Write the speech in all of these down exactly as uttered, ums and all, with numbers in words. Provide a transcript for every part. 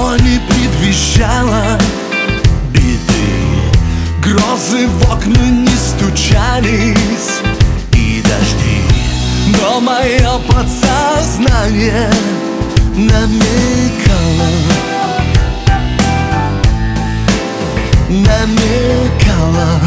ничто не предвещало беды. Грозы в окна не стучались и дожди, но мое подсознание намекало, намекало,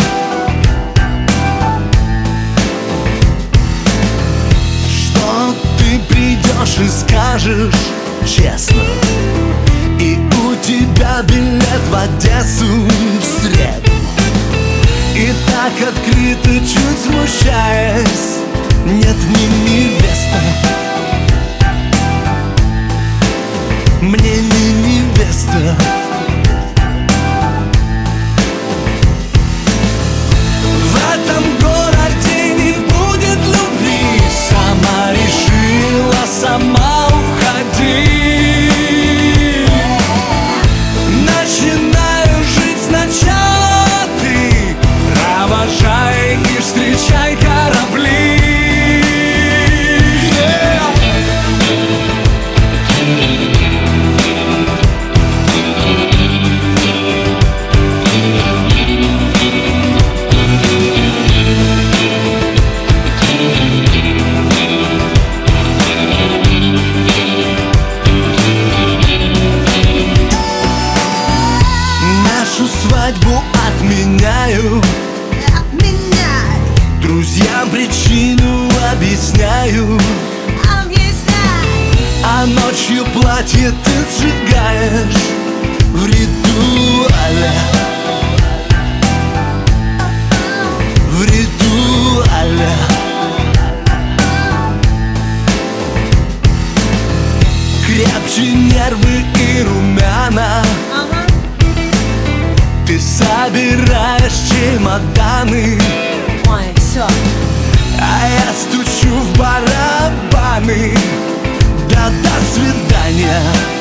что ты придешь и скажешь честно, и у тебя билет в Одессу в среду. И так открыто, чуть смущаясь: нет, не невеста, мне не невеста. В этом городе не будет любви. Сама решила, сама уходи. Начинаю жить сначала ты. Провожай и встречай корабли. Свадьбу отменяю, отменяй. Друзьям причину объясняю, Объясняй. а ночью платье ты сжигаешь в ритуале, в ритуале. Крепче нервы и румяна. Ага. Ты собираешь чемоданы, Ой, все. а я стучу в барабаны. Да, до свидания.